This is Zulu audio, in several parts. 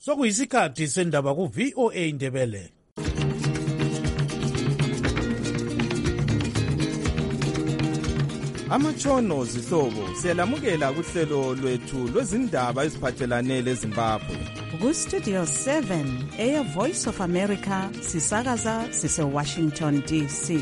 Sokuyisikhathi sendaba ku VOA Indebele. Amatshono zihlobo siyalamukela kuhlelo lwethu lwezindaba eziphathelane leZimbabwe. Ku-Studio 7 Air Voice of America sisakaza sise-Washington DC.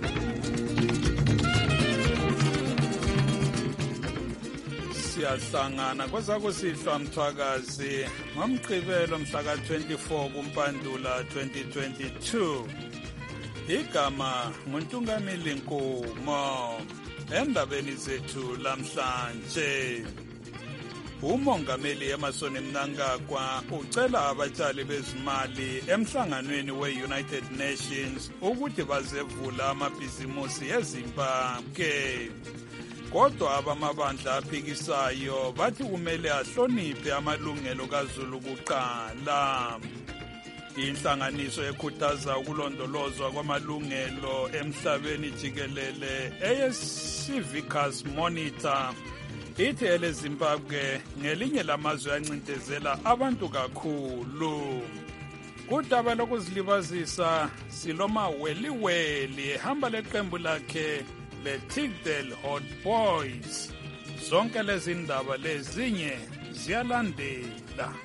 Siyahlangana kwezakusihlwa mthwakazi ngomgqibelo mhla ka-24 kuMpandula 2022. Igama nguNtungamili Nkumo. Endabeni zethu lamhlanje, umongameli Emmerson Mnangagwa ucela abatshali bezimali emhlanganweni we-United Nations ukuthi bazevula amabhizimusi eZimbabwe. Kodwa abamabandla aphikisayo bathi kumele ahloniphe amalungelo kaZulu kuqala. Inhlanganiso ekhuthaza ukulondolozwa kwamalungelo emhlabeni jikelele eyeCivicus Monitor ithi eleZimbabwe ngelinye lamazwe ancindezela abantu kakhulu. Kudaba lokuzilibazisa siloma weliweli ehamba leqembu lakhe leTigdale Hot Boys. Zonke lezi ndaba lezinye ziyalandela.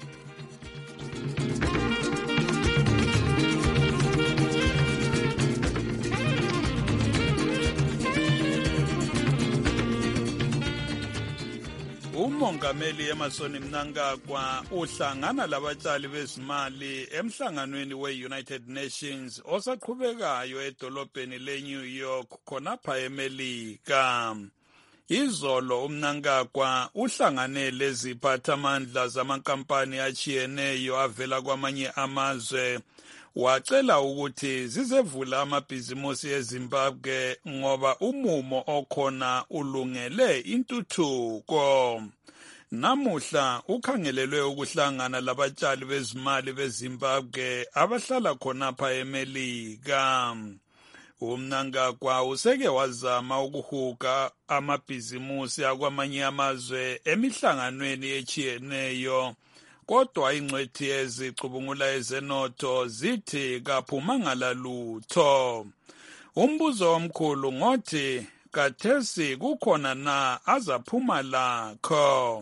Umongameli Emmerson Mnangagwa uhlangana labatshali bezimali emhlanganweni we-United Nations osaqhubekayo edolobheni le-New York khonapha eMelika. Izolo uMnangagwa uhlangane leziphathamandla zamankampani achiyeneyo avela kwamanye amazwe wacela ukuthi zizevula amabhizimusi eZimbabwe ngoba umumo okhona ulungele intuthuko. Namuhla ukhangelelwe ukuhlangana labatshali bezimali beZimbabwe abahlala khonapha eMelika. uMnangagwa useke wazama ukuhuga amabhizimusi akwamanye amazwe emihlanganweni echiyeneyo, kodwa ingcwethi ezicubungula ezenotho zithi kaphumanga lalutho. Umbuzo omkhulu ngothi kathesi kukhona na azaphuma lakho.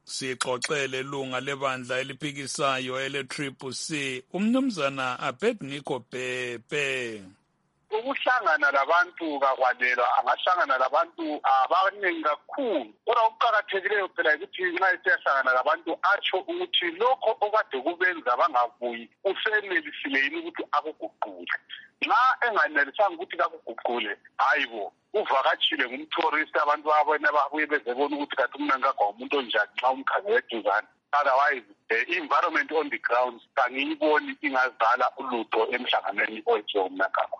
Sixoxele lunga lebandla eliphikisayo ele-CCC umnumzana Abednego Bhebhe. Ukuhlangana labantu kakwanelwa, angahlangana labantu abaningi kakhulu. Kodwa okuqakathekileyo phela ukuthi nxa esiyahlangana labantu atsho ukuthi lokho okade kubenza bangavuyi usenelisile yini ukuthi akuguqule. Nxa enganelisanga ukuthi kakuguqule, hayibo uvakatshile ngumtourist, abantu babona babuye bezebona ukuthi kathi uMnangagwa umuntu onjani nxa umkhangele eduzane. Otherwise, the environment on the ground kangiyiboni ingazala ulutho emhlanganweni owenziwe uMnangagwa.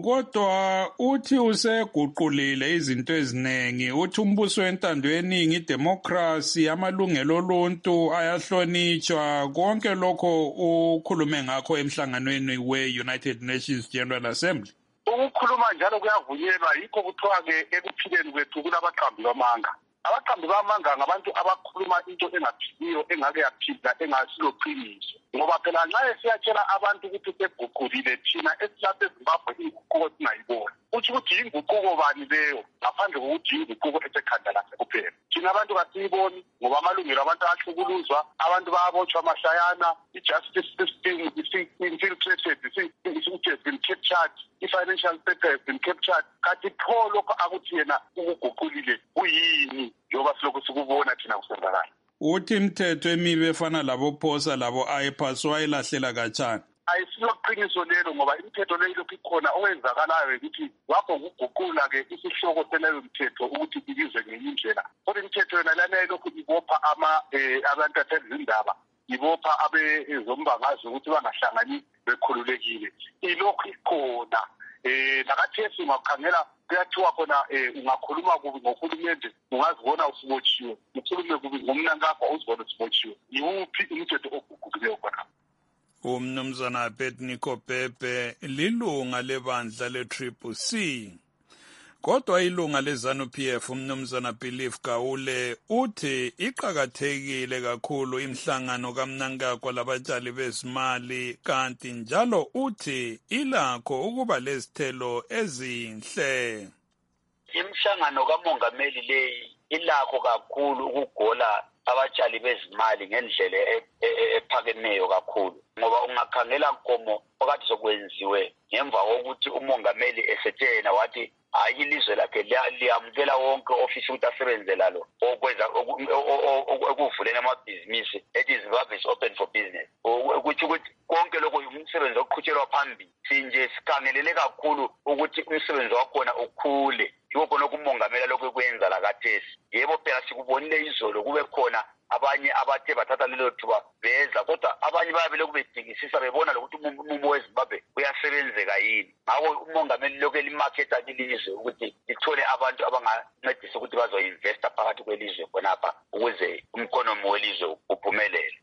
Kodwa uthi useguqulile izinto eziningi, uthi umbuso wentando yeningi, idemocracy, amalungelo oluntu ayahlonitshwa, konke lokho ukhulume ngakho emhlanganweni we-United Nations General Assembly. Ukukhuluma njalo kuyavunyelwa, yikho kuthiwa-ke ekuphileni kwethu kulabaqambi bamanga. Abaqambi bamanga ngabantu abakhuluma into engaphiliyo, engake yaphila, engasiloqiniso. Ngoba phela nxa siyatshela abantu ukuthi seguqulile, thina esilapha eZimbabwe inguquko singayiboni. Uthi ukuthi inguquko bani leyo ngaphandle kokuthi inguquko esekhanda lakhe kuphela. Thina abantu kasiyiboni ngoba amalungelo abantu ahlukuluzwa, abantu bayabotshwa amashayana, i-justice system is-infiltrated, has been captured, i-financial sector has been captured. Kanti pho lokho akuthi yena ukuguqulile kuyini njengoba silokhu sikubona thina kusenzakala. Uthi imithetho emibi efana labophosa labo IPAS wayilahlela kanjani? Ayisiloqiniso lelo ngoba imithetho leyo lokhu ikhona, okwenzakalayo ukuthi wakho ukuguqula-ke isihloko seleyo mthetho ukuthi ibizwe ngenye indlela. Kodwa imithetho yona lana lokhu ibopha abantu athezindaba, ibopha abezombangazwe ukuthi bangahlangani bekhululekile. Ilokhu ikhona. Nakathesi ungakhangela kuyathiwa khona ungakhuluma kubi ngohulumende ungazibona usibotshiwe, ukhulume kubi ngomNangagwa uzibona usibotshiwe. Yiwuphi umthetho oguqukileyo khona? Umnumzana Abednego Bhebhe lilunga lebandla le-CCC. Kodwa ilunga leZANU-PF umnumzana Belief Gawule uthi iqhakathekile kakhulu imhlangano kaMnangagwa labatshali bezimali kanti njalo uthi ilakho ukuba lezithelo ezinhle. Imhlangano kamongameli leyi ilakho kakhulu ukugola abatshali bezimali ngendlela ephakemeyo kakhulu ngoba ungakhangela nkomo phakathi sokwenziwe ngemva kokuthi umongameli esetshena wathi hayi ilizwe lakhe liyamukela wonke ofisi ukuthi asebenze lalo okwenza okuvuleni amabhizinisi ethi Zimbabwe is open for business ukuthi konke lokho umsebenzi oqhutshelwa phambili sinje sikhangelele kakhulu ukuthi umsebenzi wakhona ukhule yiko khona kumongamela lokho kwenza la kathesi yebo phela sikubonile izolo kube khona abanye abathe bathatha lelo thuba beza kodwa abanye bayabele kubedingisisa bebona lokuthi umumo weZimbabwe uyasebenzeka yini ngakho umongameli lokho elimarketa ilizwe ukuthi ithole abantu abangancedisa ukuthi bazoinvesta phakathi kwelizwe khonapha ukuze umkonomi welizwe uphumelele.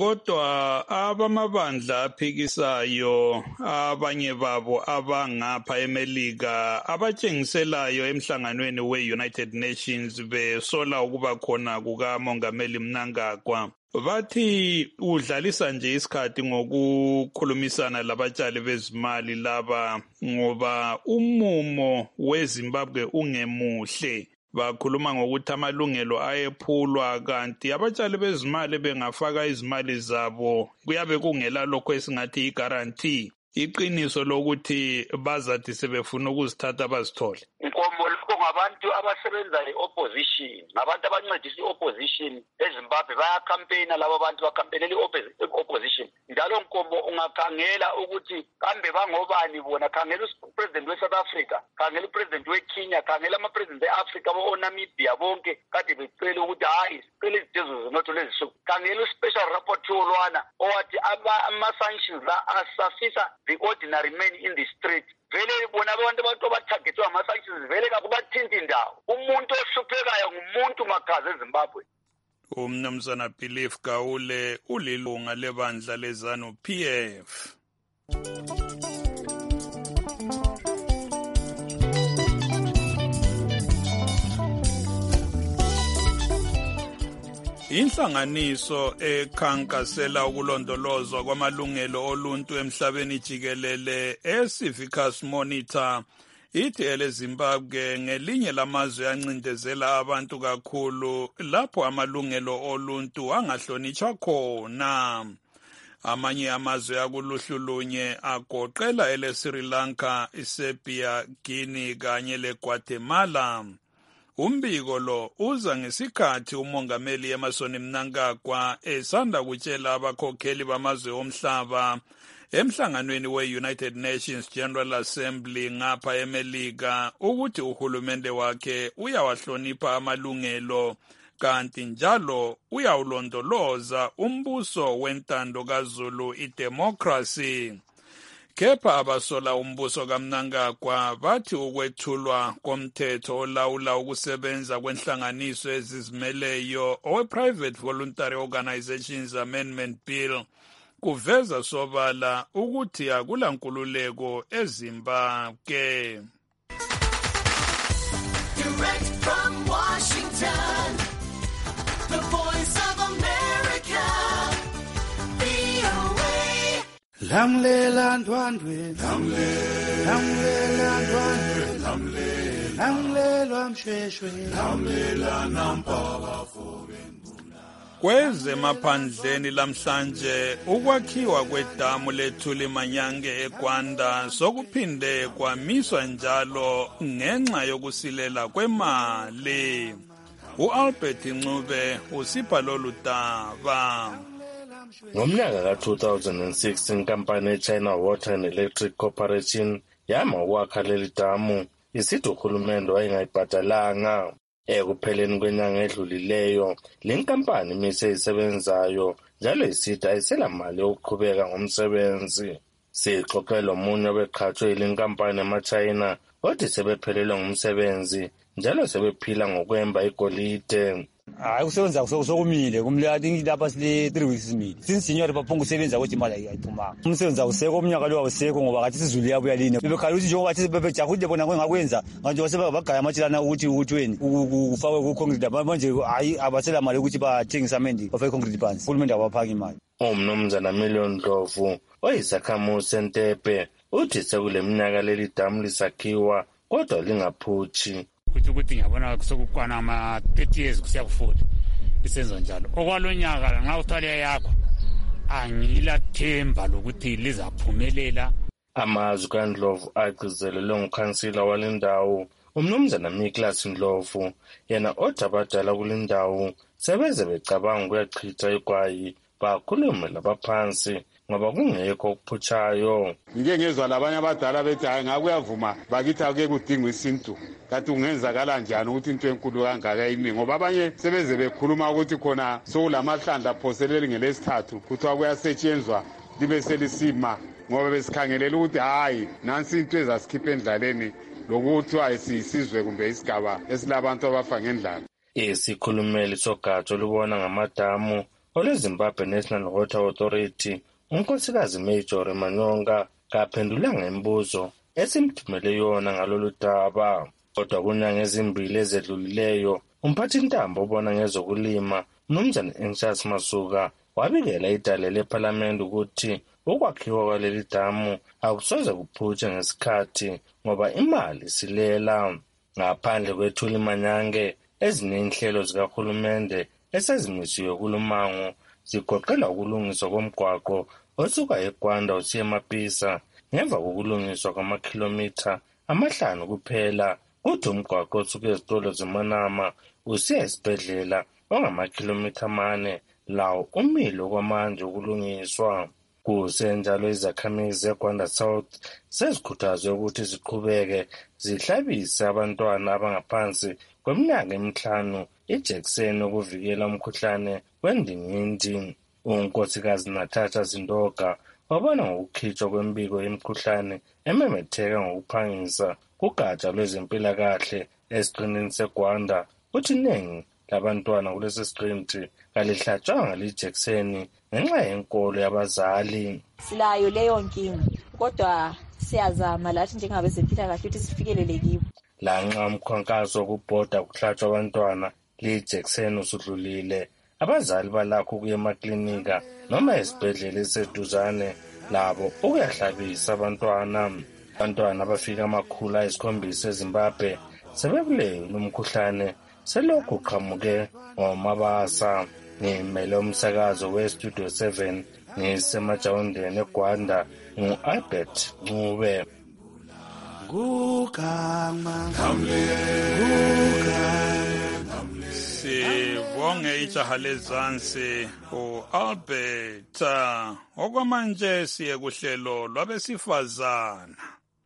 Kodwa abamabandla aphikisayo abanye babo abangapha eMelika abatshengiselayo emhlanganweni we-United Nations besola ukuba khona kukamongameli Mnangagwa bathi udlalisa nje isikhathi ngokukhulumisana labatshali bezimali laba ngoba umumo weZimbabwe ungemuhle. Bakhuluma ngokuthi amalungelo ayephulwa kanti abatshali bezimali bengafaka izimali zabo kuyabe kungela lokho esingathi i-guarantee iqiniso lokuthi bazathi sebefuna ukuzithatha bazithole. Nkomo lokho ngabantu abasebenza i-opposition ngabantu abancedisa i-opposition eZimbabwe bayakhampeyina labo bantu bakhampenela i-opposition njalo nkomo ungakhangela ukuthi kambe bangobani bona khangela upresident we-South Africa khangela upresident we-Kenya khangela ama-president e-Africa bo-Namibia bonke kade becela ukuthi hayi sicela izitezo zenotho lezisuku khangela u-special rapporteur lwana owathi ama-sanctions la asafisa the ordinary man in the street vele bona abantu abathagethwa ama-sanctions vele kakubathinti indawo umuntu ohluphekayo ngumuntu makhazi eZimbabwe. Umnumzana Belief Gawule ulilunga lebandla leZANU-PF. Inhlanganiso ekhankasela ukulondolozwa kwamalungelo oluntu emhlabeni jikelele eCivicus Monitor ithi eleZimbabwe ngelinye lamazwe ancindezela abantu kakhulu lapho amalungelo oluntu angahlonitshwa khona. Amanye amazwe akuluhlu lunye agoqela eleSri Lanka, iSerbia, Guinea kanye leGuatemala. Umbiko lo uza ngesikhathi umongameli Emmerson Mnangagwa esanda kutshela abakhokheli bamazwe omhlaba emhlanganweni we-United Nations General Assembly ngapha eMelika ukuthi uhulumende wakhe uyawahlonipha amalungelo kanti njalo uyawulondoloza umbuso wentando kaZulu idemocracy. Kepha abasola umbuso kaMnangagwa bathi ukwethulwa komthetho olawula ukusebenza kwenhlanganiso ezizimeleyo owe-Private Voluntary Organizations Amendment Bill kuveza sobala ukuthi akula nkululeko eZimbabwe. Direct from Washington, the voice of America, VOA. Lamlela ndwandwe, lamlela ndwandwe, lamlela msheshwe, lamlela nampala fobe. Kwezemaphandleni lamhlanje ukwakhiwa kwedamu leThuli Manyange eGwanda sokuphinde kwamiswa njalo ngenxa yokusilela kwemali. U-Albert Ncube usipha lolu daba. Ngomnyaka ka-2006 inkampani eChina Water and Electric Corporation yama ukwakha leli damu isithi uhulumende wayengayibhadalanga. Ekupheleni kwenyanga edlulileyo le nkampani imise isebenzayo njalo isithi ayisela mali yokuqhubeka ngomsebenzi. Sixoxela omunye obeqhatshwe yile nkampani emaChina othi sebephelelwe ngumsebenzi njalo sebephila ngokwemba igolide. hayi kusebenza sokumile kumle lapha sile 3 weeks simile since January baphonga usebenza ukuthi imali ayiphumanga umsebenzi awusekho umnyaka lo awusekho ngoba kathi sizulu yabuya lini bebekhala ukuthi njengoba bathi bebejahulile bona ngakwenza manje basebagaya amatshilana ukuthi weni kufakwe ku concrete manje hayi abasela mali ukuthi bathengisa amendi bafake concrete phansi uhulumende abaphaka imali. Umnumzana Million Ndlovu oyisakhamuzi seNtepe uthi sekule minyaka leli damu lisakhiwa kodwa lingaphuthi. Ukuthi ngiyabona sokukwana ama 30 years kusiya ku 40 lisenza njalo okwalonyaka nxa uthwale yakho angilathemba lokuthi lizaphumelela. Amazwi kaNdlovu agcizelelwe ngukhansila walendawo umnumzana Miklas Ndlovu yena othi abadala kulendawo sebeze becabanga ukuyachitha igwayi bakhulume labaphansi ngoba kungekho okuphutshayo. Ngike ngezwa labanye abadala bethi hayi ngakuyavuma bakithi ake kudingwa isintu kathi ungenzakala njani ukuthi into enkulu kangaka yini ngoba abanye sebeze bekhuluma ukuthi khona sokulamahlandla aphoseleli ngelesithathu kuthiwa kuyasetshenzwa libe selisima ngoba besikhangelela ukuthi hayi nansi into ezasikhipha endlaleni lokuthi ayisizwe kumbe isigaba esilabantu abafa ngendlala. Isikhulumeli sogatsha olubona ngamadamu olweZimbabwe National Water Authority unkosikazi Major Manyonga kaphendula ngemibuzo esimthumele yona ngalolu daba. Kodwa kunyanga ezimbili ezedlulileyo umphathintambo obona ngezokulima umnumzana Anxious Masuka wabikela idale leParliament ukuthi ukwakhiwa kwaleli damu akusoze kuphutshe ngesikhathi ngoba imali silela. Ngaphandle kwethuli manyange ezinenhlelo zikahulumende esezimisiwe kulumango zigoqela ukulungiswa komgwaqo osuka eGwanda usiya eMapisa ngemva kokulungiswa kwamakhilomitha 5 kuphela. Uthi umgwaqo osuka ezitolo zeManama usiya esibhedlela ongamakhilomitha 4 lawo umile kwamanje ukulungiswa. Kusenjalo izakhamizi zeGwanda South sezikhuthazwe ukuthi ziqhubeke zihlabise abantwana abangaphansi kweminyaka 5 ijekiseni ukuvikela umkhuhlane wendingindi. Unkosikazi Natasha Zindoka wabona ngokukhitshwa kwembiko yemikhuhlane ememetheka ngokuphangisa kugatsha lwezempilakahle esiqinini seGwanda uthi iningi labantwana kulesi siqinti kalihlatshwanga lijekiseni ngenxa yenkolo yabazali. Silayo leyo nkinga kodwa siyazama lathi njengabezempilakahle ukuthi sifikelele kibo. Lanxa umkhankaso wokubhoda kuhlatshwa abantwana lijekiseni usudlulile abazali balakho ukuya emaklinika noma esibhedlela eseduzane labo ukuyahlabisa abantwana. Abantwana abafika 700 eZimbabwe sebebulewe lumkhuhlane selokhu qhamuke ngomabasa. Ngimele umsakazo weStudio 7 ngisemajawundeni eGwanda ngu-Albert Ncube. Sibonge ijaha lezansi u-Albert. Okwamanje siye kuhlelo lwabesifazana.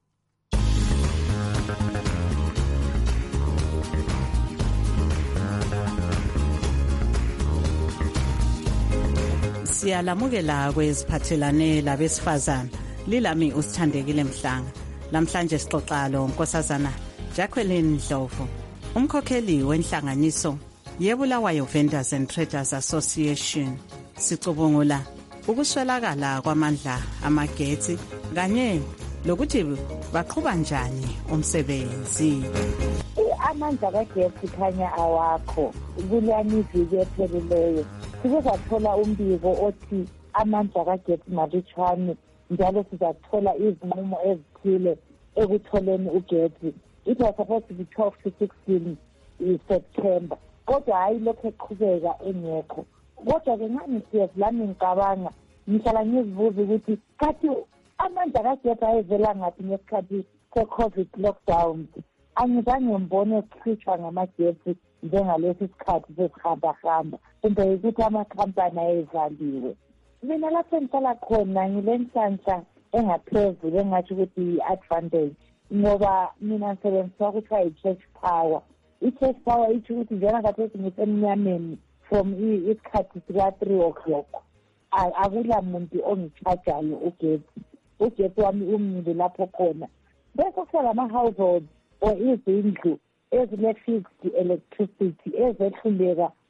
Siyalamukela kweziphathelane labesifazana lilami usithandekile Mhlanga. Namhlanje sixoxa lo nkosazana Jacqueline Ndlovu umkhokheli wenhlanganiso yeBulawayo Vendors and Traders Association. Sicubungula ukuswelakala kwamandla amagetsi kanye lokuthi baqhuba njani umsebenzi. Amandla kagetsi khanya awakho kulani iviki ephelileyo sike sathola umbiko othi amandla kagetsi malutshwane njalo sizathola izinqumo ezithile ekutholeni ugetsi. It was supposed to be 12 to 16 September kodwa hayi lokho eqhubeka engekho. Kodwa-ke ngani siyezilami ngicabanga ngihlala ngizibuza ukuthi kathi amandla kagetsi ayevela ngaphi ngesikhathi se-COVID lockdown. Angizange ngibone kukhitshwa ngamagetsi njengalesi sikhathi sesihamba kumbe ukuthi amakhampani ayevaliwe. Mina lapho engihlala khona ngile nhlanhla engaphezulu engathi ukuthi i-advantage ngoba mina ngisebenzisa ukuthiwa i-church power. I-church power ithi ukuthi njena kathesi ngisemnyameni from isikhathi sika-3 o'clock akula muntu ongichajayo ugetsi. Ugetsi wami umile lapho khona. Bese kusala ama-households or izindlu ezile-fixed electricity ezehluleka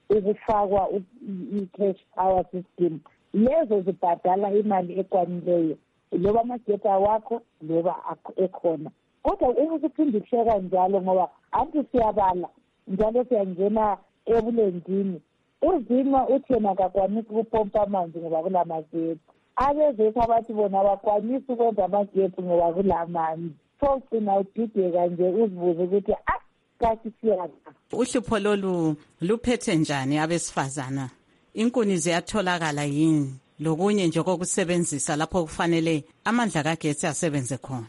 ukufakwa i-cash power system lezo zibhadala imali ekwanileyo loba amagetsi awakho loba ekhona. Kodwa ukuphinde kuhleka njalo ngoba anti siyabala njalo siyangena ebulendini uzima uthi yena akakwanisi ukupompa amanzi ngoba kulamagetsi. Abezethu abathi bona abakwanisi ukwenza amagetsi ngoba kulamanzi. So gcina udideka nje uzibuze ukuthi kathi siyaka. Uhlupho lolu luphethe njani abesifazana? Inkuni ziyatholakala yini? Lokunye nje kokusebenzisa lapho kufanele amandla kagetsi asebenze khona.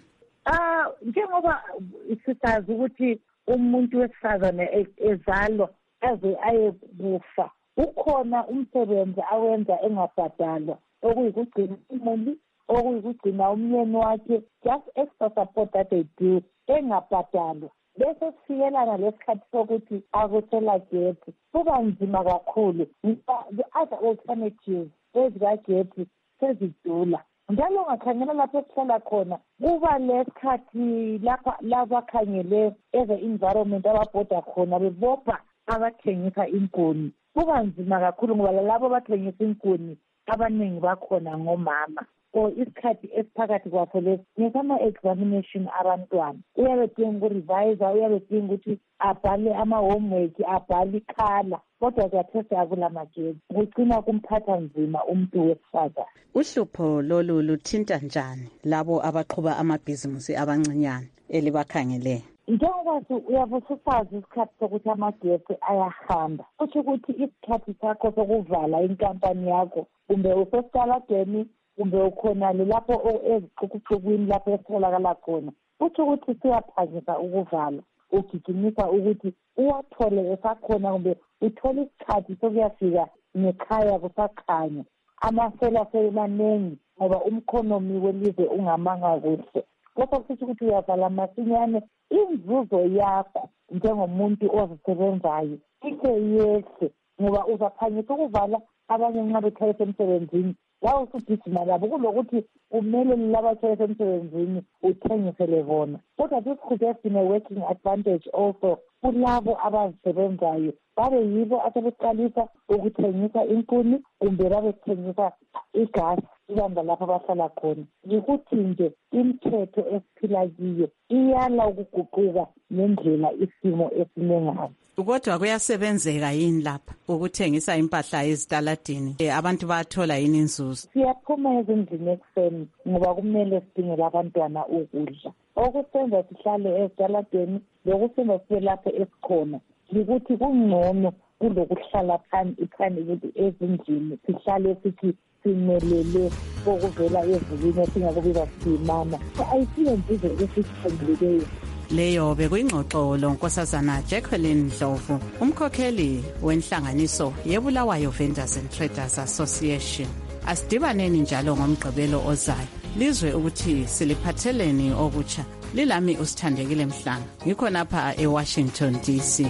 Njengoba sisazi ukuthi umuntu wesifazane ezalwa aze ayekufa ukhona umsebenzi awenza engabhadalwa okuyikugcina imuli okuyikugcina umyeni wakhe just extra support that they do engabhadalwa. Bese sifikelana lesikhathi sokuthi akusela getsi kuba nzima kakhulu. The other alternatives ezikagetsi sezidula njalo ungakhangela lapho esihlala khona kuba lesikhathi lapha labakhangele eze-environment ababhoda khona bebopha abathengisa inkuni. Kuba nzima kakhulu ngoba labo abathengisa inkuni abaningi bakhona ngomama. So isikhathi esiphakathi kwakho lesi ngesama-examination abantwana uyabe dinga ukurevisa uyabe dinga ukuthi abhale ama-homework abhale ikhala kodwa kuyathesta akulamagetsi kugcina kumphatha nzima umuntu wesifazane. Uhlupho lolu luthinta njani labo abaqhuba amabhizimusi abancinyane elibakhangeleyo? Njengoba uyabe usazi isikhathi sokuthi amagetsi ayahamba kusho ukuthi isikhathi sakho sokuvala inkampani yakho kumbe usesitaladeni kumbe ukhonale lapho ezixukuxukwini lapho esitholakala khona kutho ukuthi siyaphangisa ukuvala ugijimisa ukuthi uwathole esakhona kumbe uthole isikhathi sokuyafika ngekhaya kusakhanya. Amasela semanengi ngoba umkhonomi welizwe ungamanga kuhle. Kodwa kusho ukuthi uyavala masinyane inzuzo yakho njengomuntu ozisebenzayo ikhe yehle ngoba uzaphangisa ukuvala abanye nxa bethaye emsebenzini lawo usugijima labo kulokuthi kumele labathaye emsebenzini uthengisele bona. Kodwa this could have been a working advantage also kulabo abazisebenzayo babe yibo asebeqalisa ukuthengisa inkuni kumbe babethengisa igasi ibamba lapho abahlala khona. Yikuthi nje imithetho esiphila kiyo iyala ukuguquka ngendlela isimo esimengayo. Kodwa kuyasebenzeka yini lapha ukuthengisa impahla ezitaladini? Abantu bayathola yini inzuzo? Siyaphuma ezindlini ekuseni ngoba kumele sidingele abantwana ukudla. Okusenza sihlale ezitaladini lokusenza sibe lapho esikhona yikuthi kungcono kulokuhlala phansi ezindlini sihlale sithi simelele kokuvela ezulwini esingakubiza siyimama. Ayisiyo nzuzo esithengileyo. Leyo bekuyingxoxo lonkosazana Jacqueline Ndlovu, umkhokheli wenhlanganiso yeBulawayo Vendors and Traders Association. Asidibaneni njalo ngomgqibelo ozayo lizwe ukuthi siliphatheleni okutsha. Lilami uSithandekile Mhlanga ngikhona lapha eWashington DC.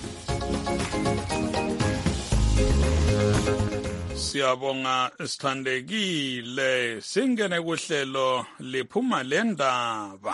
Siyabonga Sithandekile. Singene kuhlelo liphuma lendaba.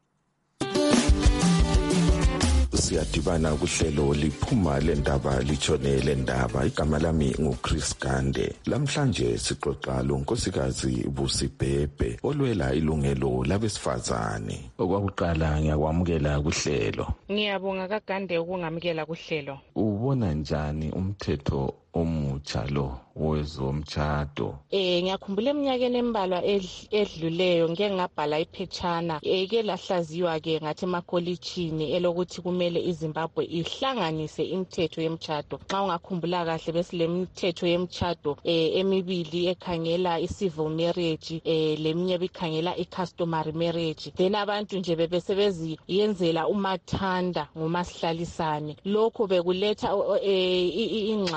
Siyadibana kuhlelo liphuma lendaba litshone lendaba. Igama lami nguChris Gande. Lamhlanje sixoxa lonkosikazi Busibhebhe olwela ilungelo labesifazane. Okwakuqala ngiyakwamukela kuhlelo. Ngiyabonga kaGande ukungamukela kuhlelo. Ubona njani umthetho omutsha lo wezomtshado? Ngiyakhumbula eminyakeni embalwa edluleyo ngeke ngabhala iphetshana ke lahlaziwa ke ngathi emakolitshini elokuthi kumele iZimbabwe ihlanganise imithetho yemtshado. Xa ungakhumbula kahle besilemithetho yemtshado emibili ekhangela i-civil marriage leminye bikhangela i-customary marriage. Then abantu nje bebesebeziyenzela umathanda ngomasihlalisane. Lokho bekuletha ingxabano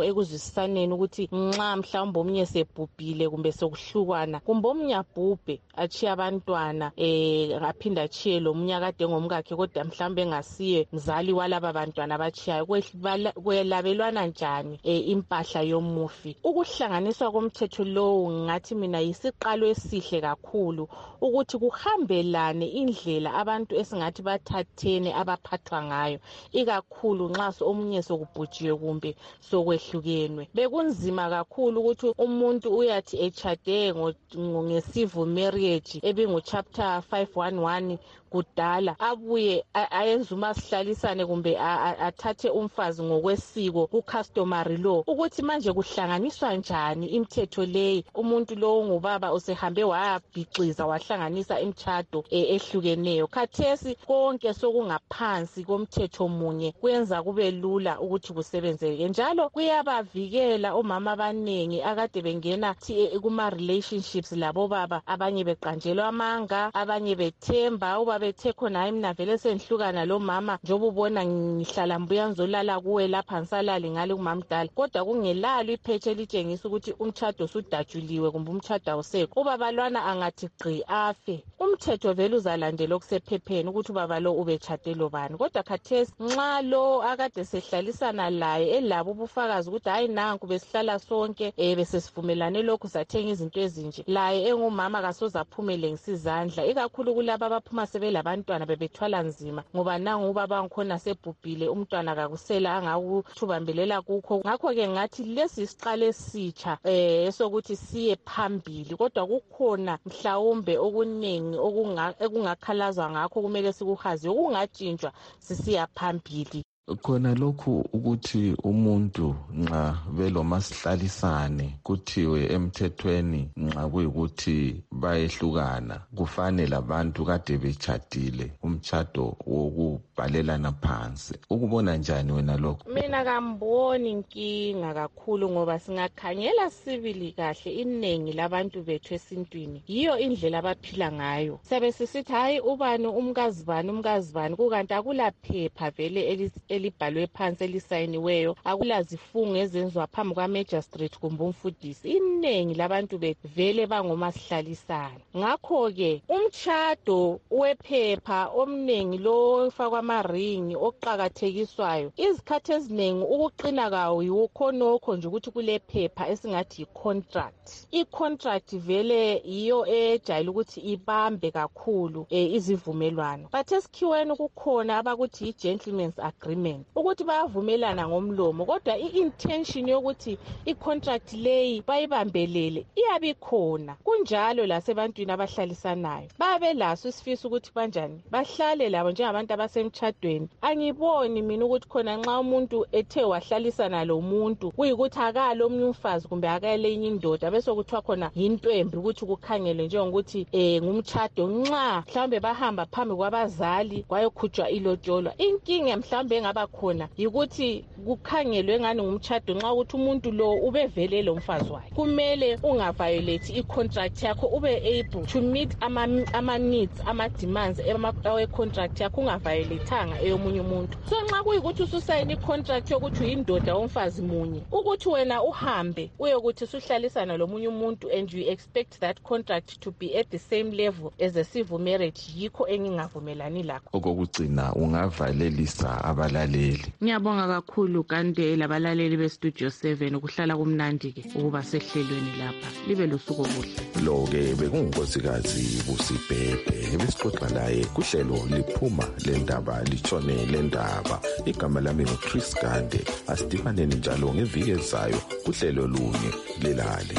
ekuzwisisaneni ukuthi nxa mhlawumbe omnye sebhubhile kumbe sokuhlukwana kumbe omnye abhubhe achiye abantwana aphinda achiye lo mnye akade ngomkakhe kodwa mhlawumbe engasiye mzali walaba bantwana abachiyayo kwelabelwana njani impahla yomufi. Ukuhlanganiswa komthetho lowo ngathi mina yisiqalo esihle kakhulu ukuthi kuhambelane indlela abantu esingathi bathathene abaphathwa ngayo, ikakhulu nxa omunye sokubhujiwe kumbe sokwehlukenwe. Bekunzima kakhulu ukuthi umuntu uyathi echade ngecivil marriage ebingu chapter 511 kudala abuye ayenze umasihlalisane kumbe athathe umfazi ngokwesiko ku-customary law, ukuthi manje kuhlanganiswa njani imithetho leyi. Umuntu lowo ngubaba usehambe wayabhiciza wahlanganisa imtshado ehlukeneyo. Khathesi konke sokungaphansi komthetho munye kwenza kube lula ukuthi kusebenzeke, njalo kuyabavikela omama abanengi akade bengena kuma-relationships labo baba, abanye beqanjelwa amanga, abanye bethemba uba bethe khona hayi mina vele senhlukana lo mama njengoba ubona ngihlala mbuya ngizolala kuwe lapha ngisalali ngale kumamdala, kodwa kungelalo iphetshe elitshengisa ukuthi umtshado usudatshuliwe kumbe umtshado awusekho. Ubaba lwana angathi gqi afe, umthetho vele uzalandela okusephepheni ukuthi ubaba lo ubetshade lo bani. Kodwa khathesi nxa lo akade sehlalisana laye elabo ubufakazi ukuthi hayi nanku besihlala sonke besesivumelane lokhu sathenga izinto ezinje, laye engumama kasoze aphumele ngisizandla, ikakhulu kulabo abaphuma sebelabantwana bebethwala nzima ngoba nangu ubaba ngikhona sebhubhile umntwana kakusela angakuthubambelela kukho. Ngakho-ke ngathi lesi isiqalo esitsha esokuthi siye phambili, kodwa kukhona mhlawumbe okuningi ekungakhalazwa ngakho kumele sikuhaziwe okungatshintshwa sisiya phambili. Khona lokhu ukuthi umuntu nxa belomasihlalisane kuthiwe emthethweni nxa kuyikuthi bayehlukana kufanele abantu kade betshadile umtshado wokubhalelana phansi. Ukubona njani wena lokho? Mina kamboni inkinga kakhulu ngoba singakhangela sibili kahle inengi labantu bethu esintwini yiyo indlela abaphila ngayo. Sabe sisithi hayi ubani umkazibani kukanti akulaphepha vele elibhalwe phansi elisayiniweyo, akulazifungo ezenziwa phambi kwa-magistrate kumbe umfundisi. Inengi labantu vele bangomasihlalisana. Ngakho-ke umtshado wephepha omningi lo ofakwa amaringi oqakathekiswayo, izikhathi eziningi ukuqina kawo yikhonokho nje ukuthi kulephepha esingathi yi-contract. I-contract vele yiyo ejayele ukuthi ibambe kakhulu izivumelwano. But esikhiweni kukhona abakuthi yi-gentleman's agreement, ukuthi bayavumelana ngomlomo kodwa i-intention yokuthi i-contract leyi bayibambelele iyabe ikhona. Kunjalo lasebantwini abahlalisanayo babe laso isifiso ukuthi banjani bahlale labo njengabantu abasemtshadweni. Angiboni mina ukuthi khona nxa umuntu ethe wahlalisana lo muntu kuyikuthi akalo omnye umfazi kumbe akale enye indoda bese kuthiwa khona yinto embi ukuthi kukhangele njengokuthi ngumtshado nxa mhlawumbe bahamba phambi kwabazali kwayokhutshwa ilotsholwa. Inkinga mhlawumbe engaba khona yikuthi kukhangelwe ngani ngumtshado nxa ukuthi umuntu lo ubevele lo mfazi wakhe. Kumele ungaviolate i-contract yakho, ube able to meet ama-needs ama-demands awe-contract yakho ungaviolateanga eyomunye umuntu. So nxa kuyikuthi ususayina i-contract yokuthi uyindoda womfazi munye, ukuthi wena uhambe uyokuthi usuhlalisana lomunye umuntu and you expect that contract to be at the same level as a civil marriage, yikho engingavumelani lakho. Okokugcina ungavalelisa abalaleli. Ngiyabonga kakhulu kanti labalaleli bestudio 7 ukuhlala kumnandi-ke ukuba sehlelweni lapha. Libe lusuku obuhle. Lo-ke bekungunkosikazi Busibhebhe ebesixoxa laye kuhlelo liphuma lendaba litshone lendaba. Igama lami nguChris Gande. Asidibaneni njalo ngeviki ezayo kuhlelo lunye lelale.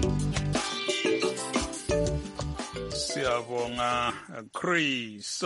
Siyabonga Chris.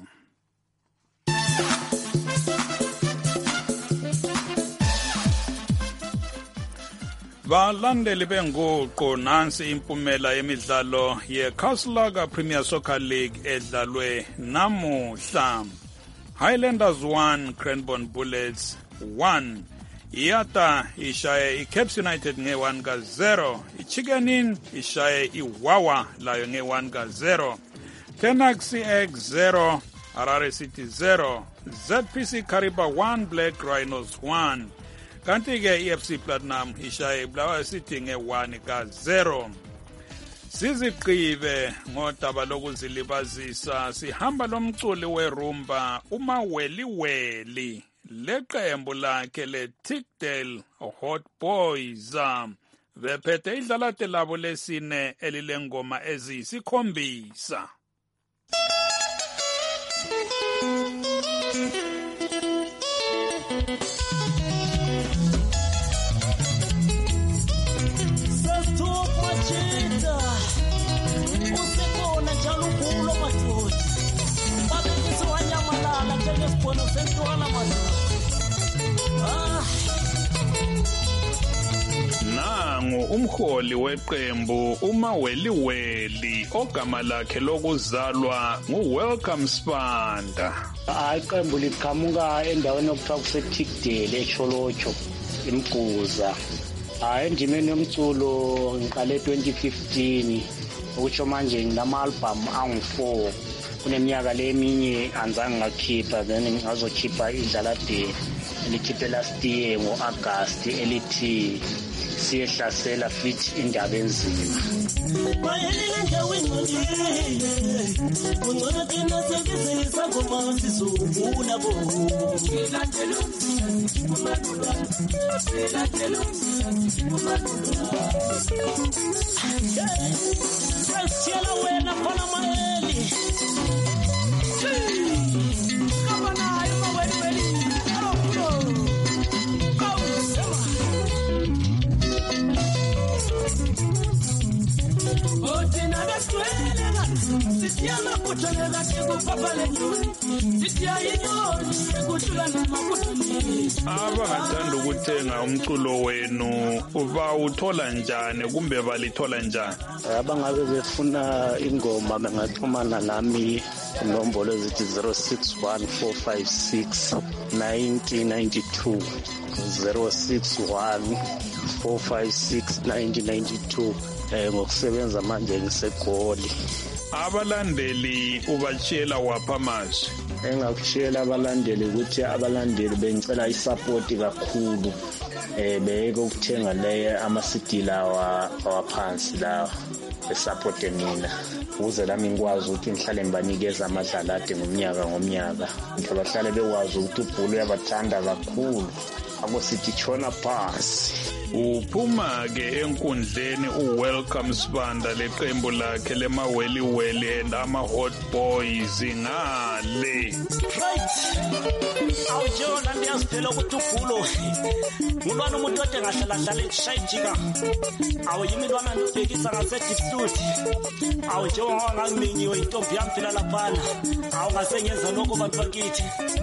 Balandeli benguqo nansi impumela yemidlalo yeCastlelaga Premier Soccer League edlalwe namuhla. Highlanders 1, Cranbourne Bullets 1. Iata ishaye iCaps United nge-1 ka-0. Chicken Inn ishaye iWawa layo nge-1 ka-0. Tenax CX 0, Harare City 0. ZPC Kariba 1, Black Rhinos 1. kanti-ke i-FC Platinum ishaye Bulawayo City nge-1-0. Sizigqibe ngodaba lokuzilibazisa sihamba lomculi werumba uMaweliweli leqembu lakhe le-Tickdale Hot Boys bephethe idlalate labo lesine elilengoma eziyisikhombisa. Nangu umholi weqembu uMaweliweli ogama lakhe lokuzalwa nguWelcome Spanda. Iqembu liqhamuka endaweni okuthiwa kuseTickdale eCholocho eMguza. Endimeni yomculo ngiqale 2015 ukusho manje nginama-album angu-4 kuneminyaka leminye anzange ngakhipha then ngazokhipha idlalade elikhiphe last year ngo-August elithi siyehlasela fit indaba enzima. Abangathanda ukuthenga umculo wenu bawuthola njani kumbe balithola njani? Abangabe befuna ingoma bengaxhumana nami inombolo ezithi 0614569092 0614569092 ngokusebenza manje ngiseGoli. Abalandeli ubachiyela wapha amazwi? Engakushiyela abalandeli ukuthi abalandeli bengicela isupport kakhulu beke ukuthenga le ama-CD lawa awaphansi lawa besupporte mina ukuze lami ngikwazi ukuthi ngihlale ngibanikeza amadlalade ngomnyaka nje bahlale bekwazi ukuthi uBhulu uyabathanda kakhulu akusithi tshona phansi. Uphuma-ke enkundleni uWelcome Spanda leqembu lakhe leMaweliweli and ama-Hot Boys ngale. Awujona ndiyaziphela ukuthi uBhulu ngubani umuntu ode ngahlala eshayijika awuyimilwana ndibhekisa ngasedipsuti awujonga ngangiminyiwe intombi yami phela laphana awungasengenza lokho bantu bakithi.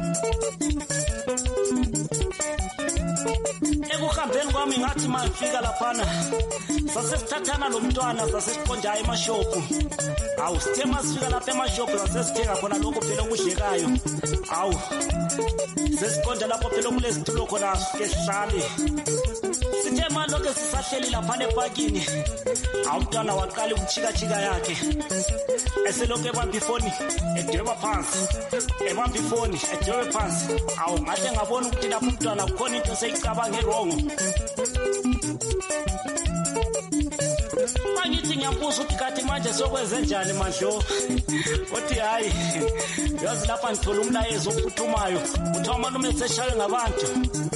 Ekuhambeni kwami ngathi mangifika laphana sasesithathana lo mntwana sasesiqonda emashophu sithe masifika lapha emashophu sasesithenga khona lokho phela okudlekayo sesiqonda lapho phela kulezitulo khona ke sihlale sithe manje sisahleli laphana epakini umntwana waqala ukuchika yakhe eselokhu ebamba ifoni edweba phansi ebamba ifoni edweba phansi ngahle ngabona ukuthi lapho umntwana kukhona into seyicabanga erongo. Mangithi ngiyambuza ukuthi kathi manje sokwenze njani mandlo uthi hayi yazi lapha ngithola umlayezo ophuthumayo uthi amalume seshaye ngabantu.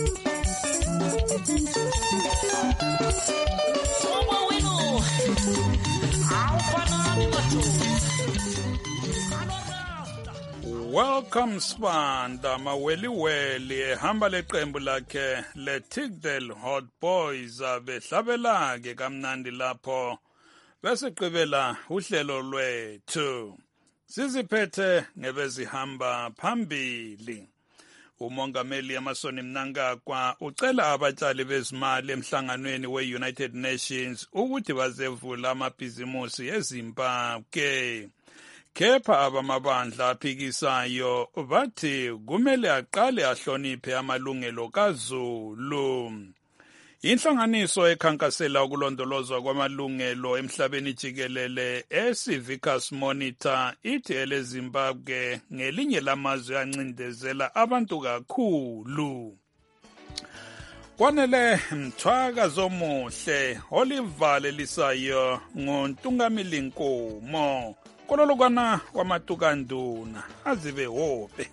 Welcome Spanda Maweliweli ehamba leqembu lakhe le-Tickdale Hot Boys behlabela-ke kamnandi lapho besiqibela uhlelo lwethu siziphethe ngebezihamba phambili. Umongameli Emmerson Mnangagwa ucela abatshali bezimali emhlanganweni we-United Nations ukuthi bazevula amabhizimusi eZimbabwe. Kepha abamabandla aphikisayo bathi kumele aqale ahloniphe amalungelo kaZulu. Inhlanganiso ekhankasela ukulondolozwa kwamalungelo emhlabeni jikelele eCivicus Monitor ithi eleZimbabwe ngelinye lamazwe ancindezela abantu kakhulu. kwanele mthwaka zomuhle olivale lisayo ngontungamili nkomo kololokwana wamatukanduna azibe hope.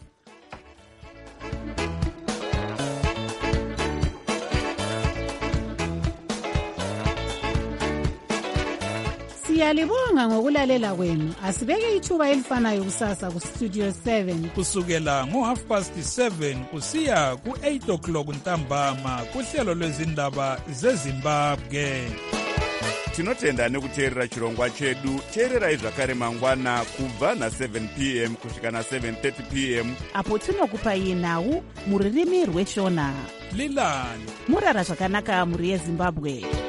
Siyalibonga ngokulalela kwenu. Asibeke ithuba elifanayo kusasa ku Studio 7 kusukela ngo7:30 kusiya ku8 ntambama kuhlelo lwezindaba zeZimbabwe. Tinotenda nekuteerera chirongwa chedu. Teererai zvakare mangwana kubva na7 p.m. kusvika na7:30 p.m. apo tinokupai nhau muririmi rweshona. Lilani murara zvakanaka muri yeZimbabwe.